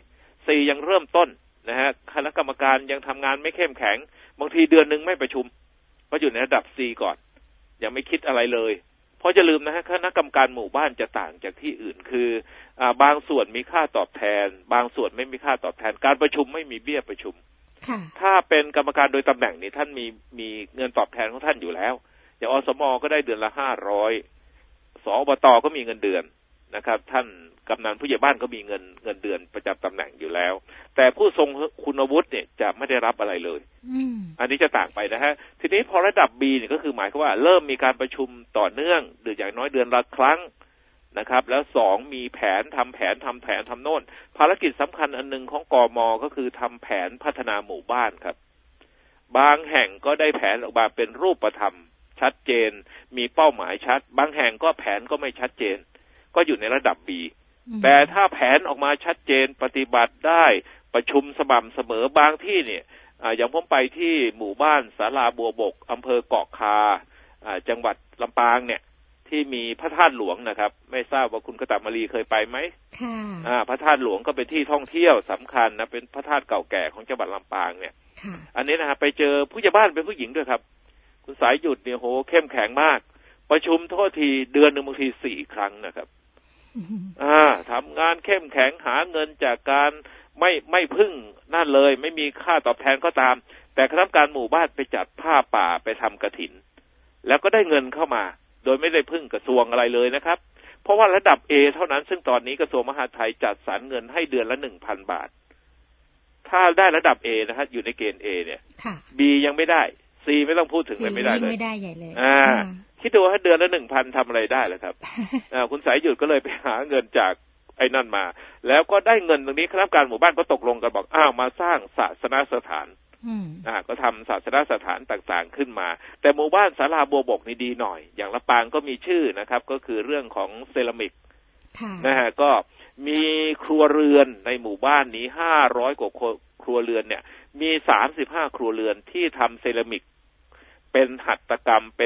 4ยังเริ่มต้นนะฮะคณะกรรมการยังทำงานไม่เข้มแข็งบางทีเดือนนึงไม่ประชุมก็อยู่ในระดับ4ก่อนยังไม่คิดอะไรเลยเพราะจะลืมนะฮะคณะกรรมการหมู่บ้านจะต่างจากที่อื่นคือบางส่วนมีค่าตอบแทนบางส่วนไม่มีค่าตอบแทนการประชุมไม่มีเบี้ยประชุมถ้าเป็นกรรมการโดยตำแหน่งนี้ท่านมีเงินตอบแทนของท่านอยู่แล้วอย่างอสม.ก็ได้เดือนละ500สอบต.ก็มีเงินเดือนนะครับท่านกำนันผู้ใหญ่บ้านก็มีเงินเดือนประจำตำแหน่งอยู่แล้วแต่ผู้ทรงคุณวุฒิเนี่ยจะไม่ได้รับอะไรเลยอันนี้จะต่างไปนะฮะทีนี้พอระดับ B เนี่ยก็คือหมายความว่าเริ่มมีการประชุมต่อเนื่องหรืออย่างน้อยเดือนละครั้งนะครับแล้ว2มีแผนทำโน่นภารกิจสำคัญอันนึงของกม.ก็คือทำแผนพัฒนาหมู่บ้านครับบางแห่งก็ได้แผนออกมาเป็นรูปธรรมชัดเจนมีเป้าหมายชัดบางแห่งก็แผนก็ไม่ชัดเจนก็อยู่ในระดับ B แต่ถ้าแผนออกมาชัดเจนปฏิบัติได้ประชุมสม่ำเสมอบางที่เนี่ยอย่างผมไปที่หมู่บ้านศาลาบัวบกอำเภอเกาะคาจังหวัดลำปางเนี่ยที่มีพระธาตุหลวงนะครับไม่ทราบว่าคุณกตมาลีเคยไปไหมค่ะพระธาตุหลวงก็เป็นที่ท่องเที่ยวสำคัญนะเป็นพระธาตุเก่าแก่ของจังหวัดลำปางเนี่ยอันนี้นะฮะไปเจอผู้ใหญ่บ้านเป็นผู้หญิงด้วยครับคุณสายหยุดเนี่ยโหเข้มแข็งมากประชุมโทษทีเดือนนึงบางที4 ครั้งนะครับทำงานเข้มแข็งหาเงินจากการไม่พึ่งนั่นเลยไม่มีค่าตอบแทนก็ตามแต่คณะกรรมการหมู่บ้านไปจัดผ้าป่าไปทำกฐินแล้วก็ได้เงินเข้ามาโดยไม่ได้พึ่งกระทรวงอะไรเลยนะครับเพราะว่าระดับ A เท่านั้นซึ่งตอนนี้กระทรวงมหาดไทยจัดสรรเงินให้เดือนละ 1,000 บาทถ้าได้ระดับ A นะครับอยู่ในเกณฑ์ A เนี่ย B ยังไม่ได้ C ไม่ต้องพูดถึงเลยไม่ได้เลยไม่ได้ใหญ่เลยคิดดูว่าเดือนละ 1,000 ทำอะไรได้ล่ะครับ คุณสายหยุดก็เลยไปหาเงินจากไอ้นั่นมาแล้วก็ได้เงินตรงนี้คณะกรรมการหมู่บ้านก็ตกลงกันบอกมาสร้างศาสนสถานก็ทำศาสนสถานต่างๆขึ้นมาแต่หมู่บ้านศาลาบัวบกนี่ดีหน่อยอย่างลำปางก็มีชื่อนะครับก็คือเรื่องของเซรามิกนะฮะก็มีครัวเรือนในหมู่บ้านนี้500 กว่าครัวเรือนเนี่ยมี35 ครัวเรือนที่ทำเซรามิกเป็นหัตถกรรมเป็น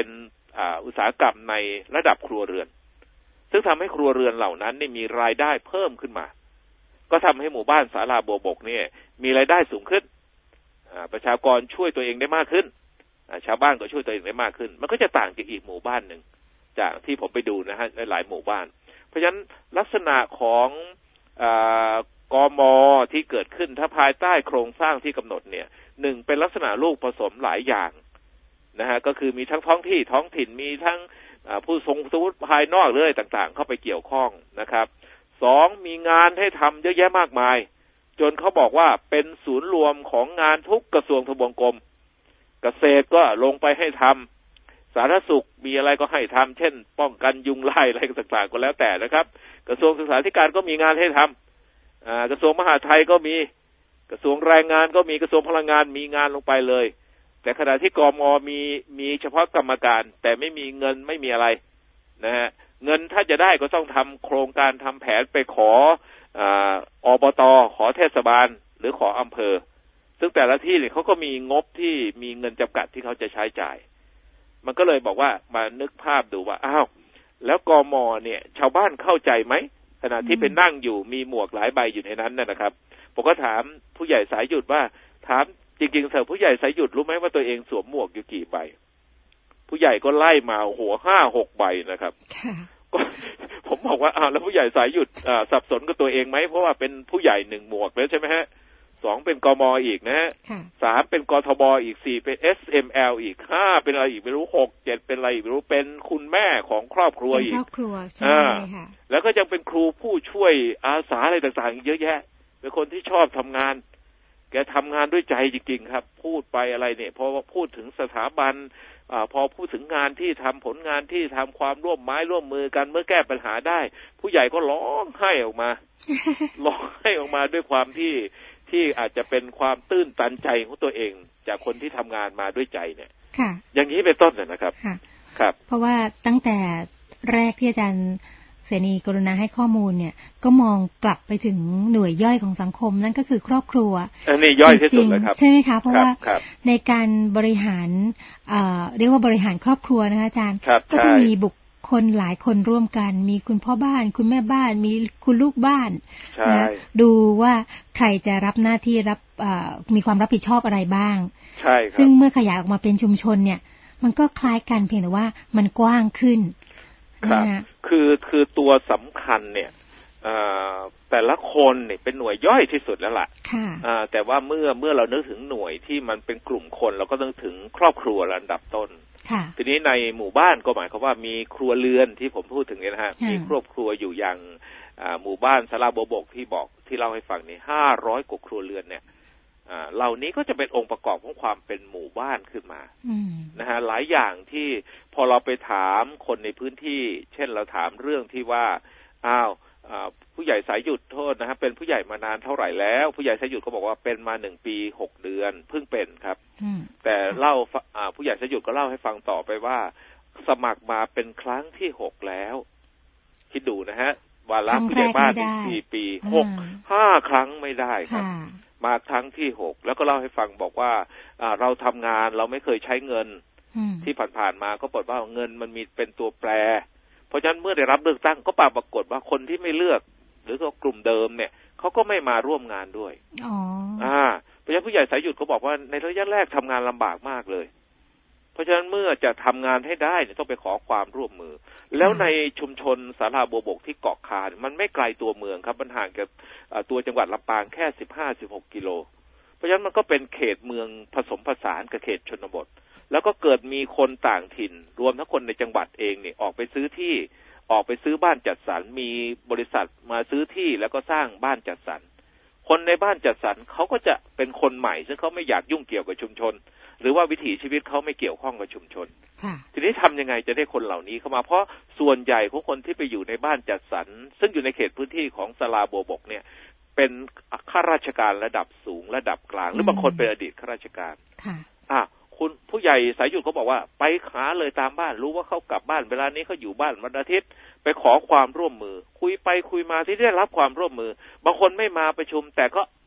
อุตสาหกรรมในระดับครัวเรือนซึ่งทำให้ครัวเรือนเหล่านั้นมีรายได้เพิ่มขึ้นมาก็ทำให้หมู่บ้านศาลาบัวบกเนี่ยมีรายได้สูงขึ้นประชากรช่วยตัวเองได้มากขึ้นชาวบ้านก็ช่วยตัวเองได้มากขึ้นมันก็จะต่างจากอีกหมู่บ้านหนึ่งจากที่ผมไปดูนะฮะหลายหมู่บ้านเพราะฉะนั้นลักษณะของกม.ที่เกิดขึ้นถ้าภายใต้โครงสร้างที่กำหนดเนี่ยหนึ่งเป็นลักษณะลูกผสมหลายอย่างนะฮะก็คือมีทั้งท้องที่ท้องถิ่นมีทั้งผู้ทรงวุฒิภายนอกเลยต่างๆเข้าไปเกี่ยวข้องนะครับสองมีงานให้ทำเยอะแยะมากมายจนเขาบอกว่าเป็นศูนย์รวมของงานทุกกระทรวงทบวงกรมเกษตรก็ลงไปให้ทำสาธารณสุขมีอะไรก็ให้ทำเช่นป้องกันยุงลายอะไรต่างๆก็แล้วแต่นะครับกระทรวงศึกษาธิการก็มีงานให้ทำกระทรวงมหาดไทยก็มีกระทรวงแรงงานก็มีกระทรวงพลังงานมีงานลงไปเลยแต่ขณะที่กม.มีเฉพาะกรรมการแต่ไม่มีเงินไม่มีอะไรนะฮะเงินถ้าจะได้ก็ต้องทำโครงการทำแผนไปขออบต.ขอเทศบาลหรือขออำเภอซึ่งแต่ละที่เนี่ยเขาก็มีงบที่มีเงินจำกัดที่เขาจะใช้จ่ายมันก็เลยบอกว่ามานึกภาพดูว่าอ้าวแล้วกม.เนี่ยชาวบ้านเข้าใจไหมขณะที่เป็นนั่งอยู่มีหมวกหลายใบอยู่ในนั้นนะครับผมก็ถามผู้ใหญ่สายหยุดว่าถามจริงๆเถอะผู้ใหญ่สายหยุดรู้ไหมว่าตัวเองสวมหมวกอยู่กี่ใบผู้ใหญ่ก็ไล่มาหัว5-6 ใบนะครับก็ผมบอกว่าแล้วผู้ใหญ่สายหยุดสับสนกับตัวเองไหมเพราะว่าเป็นผู้ใหญ่1 หมวกแล้วใช่ไหมฮะ2เป็นกม.อีกนะฮะ3เป็นกทบ.อีก4เป็น SML อีก5เป็นอะไรอีกไม่รู้6 7เป็นอะไรอีกไม่รู้เป็นคุณแม่ของครอบครัวอีกครอบครัวใช่ค่ะแล้วก็ยังเป็นครูผู้ช่วยอาสาอะไรต่างๆเยอะแยะเป็นคนที่ชอบทำงานแกทำงานด้วยใจจริงๆครับพูดไปอะไรเนี่ยพอพูดถึงสถาบันพอพูดถึงงานที่ทำผลงานที่ทำความร่วมไม้ร่วมมือกันเมื่อแก้ปัญหาได้ผู้ใหญ่ก็ร้องไห้ออกมา ร้องไห้ออกมาด้วยความที่อาจจะเป็นความตื้นตันใจของตัวเองจากคนที่ทำงานมาด้วยใจเนี่ยอย่างนี้เป็นต้นนะครับครับเพราะว่าตั้งแต่แรกที่อาจารย์เสนีกรุณาให้ข้อมูลเนี่ยก็มองกลับไปถึงหน่วยย่อยของสังคมนั่นก็คือครอบครัวอันนี้ย่อยที่สุดเลยครับใช่ไหมคะเพราะว่าในการบริหารเรียกว่าบริหารครอบครัวนะคะอาจารย์ก็จะมีบุคคลหลายคนร่วมกันมีคุณพ่อบ้านคุณแม่บ้านมีคุณลูกบ้านนะดูว่าใครจะรับหน้าที่รับมีความรับผิดชอบอะไรบ้างใช่ครับซึ่งเมื่อขยายออกมาเป็นชุมชนเนี่ยมันก็คล้ายกันเพียงแต่ว่ามันกว้างขึ้นครับคือตัวสำคัญเนี่ยแต่ละคนเนี่ยเป็นหน่วยย่อยที่สุดแล้วล่ะแต่ว่าเมื่อเรานึกถึงหน่วยที่มันเป็นกลุ่มคนเราก็นึกถึงครอบครัวระดับต้นทีนี้ในหมู่บ้านก็หมายความว่ามีครัวเรือนที่ผมพูดถึงเนี่ยนะฮะมีครอบครัวอยู่อย่างหมู่บ้านศาลาบัวบกที่เล่าให้ฟังนี่500 กว่าครัวเรือนเนี่ยเหล่านี้ก็จะเป็นองค์ประกอบของความเป็นหมู่บ้านขึ้นมานะฮะหลายอย่างที่พอเราไปถามคนในพื้นที่เช่นเราถามเรื่องที่ว่าผู้ใหญ่สายหยุดโทษนะฮะเป็นผู้ใหญ่มานานเท่าไหร่แล้วผู้ใหญ่สายหยุดก็บอกว่าเป็นมา1 ปี 6 เดือนเพิ่งเป็นครับแต่เล่าผู้ใหญ่สายหยุดก็เล่าให้ฟังต่อไปว่าสมัครมาเป็นครั้งที่6แล้วคิดดูนะฮะวาระผู้ใหญ่บ้าน4 ปี5 ครั้งไม่ได้ครับมาครั้งที่6แล้วก็เล่าให้ฟังบอกว่าเราทำงานเราไม่เคยใช้เงินที่ผ่านๆมาก็ปรากฏว่าเงินมันมีเป็นตัวแปรเพราะฉะนั้นเมื่อได้รับเลือกตั้งก็ปรากฏว่าคนที่ไม่เลือกหรือก็กลุ่มเดิมเนี่ยเขาก็ไม่มาร่วมงานด้วยเพราะฉะนั้นผู้ใหญ่สายหยุดเขาบอกว่าในระยะแรกทำงานลำบากมากเลยเพราะฉะนั้นเมื่อจะทำงานให้ได้เนี่ยต้องไปขอความร่วมมือแล้วในชุมชนศาลาบัวบกที่เกาะคามันไม่ไกลตัวเมืองครับมันห่างกับตัวจังหวัดลำปางแค่15-16 กิโลเพราะฉะนั้นมันก็เป็นเขตเมืองผสมผสานกับเขตชนบทแล้วก็เกิดมีคนต่างถิ่นรวมทั้งคนในจังหวัดเองเนี่ยออกไปซื้อที่ออกไปซื้อบ้านจัดสรรมีบริษัทมาซื้อที่แล้วก็สร้างบ้านจัดสรรคนในบ้านจัดสรรเขาก็จะเป็นคนใหม่ซึ่งเขาไม่อยากยุ่งเกี่ยวกับชุมชนหรือว่าวิถีชีวิตเขาไม่เกี่ยวข้องกับชุมชนทีนี้ทำยังไงจะได้คนเหล่านี้เข้ามาเพราะส่วนใหญ่ของคนที่ไปอยู่ในบ้านจัดสรรซึ่งอยู่ในเขตพื้นที่ของศาลาบัวบกเนี่ยเป็นข้าราชการระดับสูงระดับกลางหรือบางคนเป็นอดีตข้าราชการคุณผู้ใหญ่สายหยุดเขาบอกว่าไปหาเลยตามบ้านรู้ว่าเขากลับบ้านเวลานี้เขาอยู่บ้านวันอาทิตย์ไปขอความร่วมมือคุยไปคุยมาที่ได้รับความร่วมมือบางคนไม่มาประชุมแต่ก็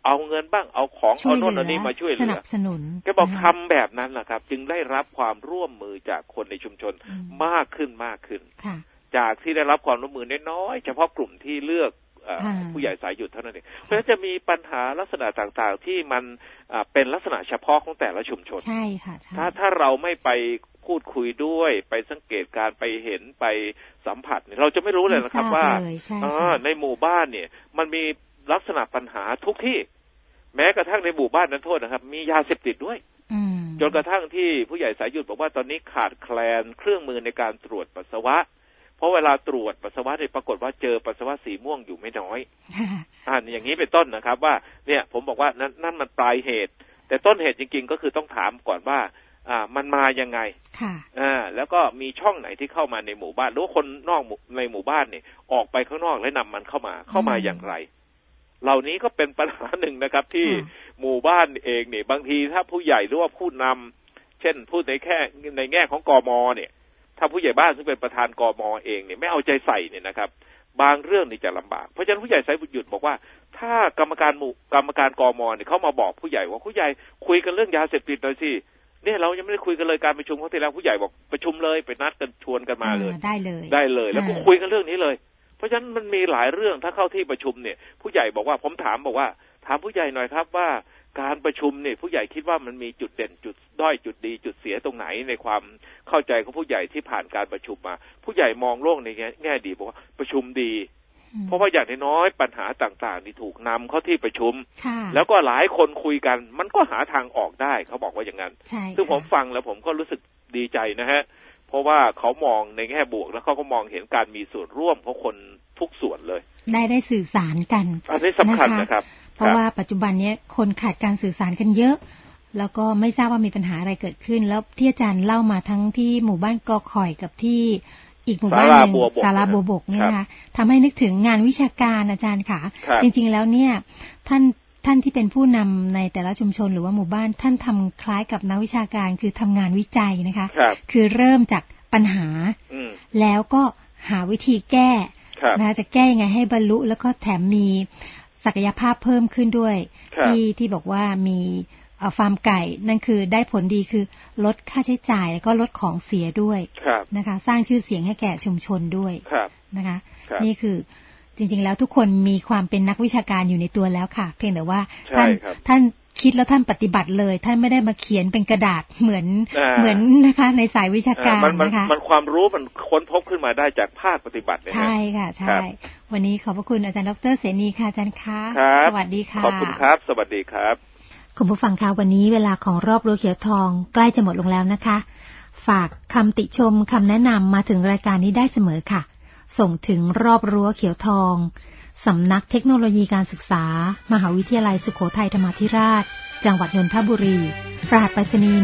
เอาเงินบ้างเอาของเอาโน่นเอานี่มาช่วยเหลือสนับสนุนแกบอกทำแบบนั้นแหละครับจึงได้รับความร่วมมือจากคนในชุมชนมากขึ้นจากที่ได้รับความร่วมมือน้อยๆเฉพาะกลุ่มที่เลือกผู้ใหญ่สายหยุดเท่านั้นเองเพราะฉะนั้นจะมีปัญหาลักษณะต่างๆที่มันเป็นลักษณะเฉพาะของแต่ละชุมชนใช่ค่ะถ้าเราไม่ไปพูดคุยด้วยไปสังเกตการไปเห็นไปสัมผัสเนี่ยเราจะไม่รู้เลยนะครับว่าในหมู่บ้านเนี่ยมันมีลักษณะปัญหาทุกที่แม้กระทั่งในหมู่บ้านนั้นโทษนะครับมียาเสพติดด้วยจนกระทั่งที่ผู้ใหญ่สายหยุดบอกว่าตอนนี้ขาดแคลนเครื่องมือในการตรวจปัสสาวะเพราะเวลาตรวจปัสสาวะเนี่ยปรากฏว่าเจอปัสสาวะสีม่วงอยู่ไม่น้อยอย่างนี้เป็นต้นนะครับว่าเนี่ยผมบอกว่านั่นมันปลายเหตุแต่ต้นเหตุจริงๆก็คือต้องถามก่อนว่ามันมายังไงแล้วก็มีช่องไหนที่เข้ามาในหมู่บ้านหรือว่าคนนอกในหมู่บ้านเนี่ยออกไปข้างนอกและนำมันเข้ามาอย่างไรเหล่านี้ก็เป็นปัญหาหนึ่งนะครับที่หมู่บ้านเองเนี่ยบางทีถ้าผู้ใหญ่หรือว่าผู้นำเช่นพูดในแง่ของกม.เนี่ยถ้าผู้ใหญ่บ้านซึ่งเป็นประธานกม.เองเนี่ยไม่เอาใจใส่เนี่ยนะครับบางเรื่องนี่จะลำบากเพราะฉะนั้นผู้ใหญ่สายหยุดบอกว่าถ้ากรรมการกม.เนี่ยเขามาบอกผู้ใหญ่ว่าผู้ใหญ่คุยกันเรื่องยาเสพติดหน่อยสิเนี่ยเรายังไม่ได้คุยกันเลยการประชุมครั้งที่แล้วผู้ใหญ่บอกประชุมเลยไปนัดกันชวนกันมาเลยได้เลยแล้วก็คุยกันเรื่องนี้เลยเพราะฉะนั้นมันมีหลายเรื่องถ้าเข้าที่ประชุมเนี่ยผู้ใหญ่บอกว่าผมถามผู้ใหญ่หน่อยครับว่าการประชุมเนี่ยผู้ใหญ่คิดว่ามันมีจุดเด่นจุดด้อยจุดดีจุดเสียตรงไหนในความเข้าใจของผู้ใหญ่ที่ผ่านการประชุมมาผู้ใหญ่มองโลกในแง่ดีบอกว่าประชุมดีเพราะว่าอย่างน้อยปัญหาต่างๆนี่ถูกนำเข้าที่ประชุมแล้วก็หลายคนคุยกันมันก็หาทางออกได้เขาบอกว่าอย่างนั้นซึ่งผมฟังแล้วผมก็รู้สึกดีใจนะฮะเพราะว่าเขามองในแง่บวกแล้วเขาก็มองเห็นการมีส่วนร่วมของคนทุกส่วนเลยได้สื่อสารกันอันนี้สำคัญนะครับเพราะว่าปัจจุบันนี้คนขาดการสื่อสารกันเยอะแล้วก็ไม่ทราบว่ามีปัญหาอะไรเกิดขึ้นแล้วที่อาจารย์เล่ามาทั้งที่หมู่บ้านกอข่อยกับที่อีกหมู่บ้านนึงศาลาบัวบกเนี่ยนะคะทำให้นึกถึงงานวิชาการอาจารย์ค่ะจริงๆแล้วเนี่ยท่านที่เป็นผู้นำในแต่ละชุมชนหรือว่าหมู่บ้านท่านทำคล้ายกับนักวิชาการคือทำงานวิจัยนะคะคือเริ่มจากปัญหาแล้วก็หาวิธีแก้นะคะจะแก้ยังไงให้บรรลุแล้วก็แถมมีศักยภาพเพิ่มขึ้นด้วยที่บอกว่ามีฟาร์มไก่นั่นคือได้ผลดีคือลดค่าใช้จ่ายแล้วก็ลดของเสียด้วยนะคะสร้างชื่อเสียงให้แก่ชุมชนด้วยนะคะนี่คือจริงๆแล้วทุกคนมีความเป็นนักวิชาการอยู่ในตัวแล้วค่ะเพียงแต่ว่าท่านคิดแล้วท่านปฏิบัติเลยท่านไม่ได้มาเขียนเป็นกระดาษเหมือนนะคะในสายวิชาการนะคะมันความรู้มันค้นพบขึ้นมาได้จากภาคปฏิบัติใช่ค่ะใช่วันนี้ขอบพระคุณอาจารย์ดร.เสนีค่ะอาจารย์คะสวัสดีค่ะขอบคุณครับสวัสดีครับคุณผู้ฟังคะวันนี้เวลาของรอบรั้วเขียวทองใกล้จะหมดลงแล้วนะคะฝากคำติชมคำแนะนำมาถึงรายการนี้ได้เสมอค่ะส่งถึงรอบรั้วเขียวทองสำนักเทคโนโลยีการศึกษามหาวิทยาลัยสุโขทัยธรรมาธิราชจังหวัดนนทบุรีรหัสไปรษณีย์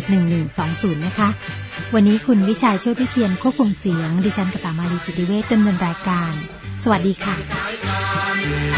11120นะคะวันนี้คุณวิชัยโชติเชียนควบคุมเสียงดิฉันกตามาลีกิติเวชดำเนินรายการสวัสดีค่ะ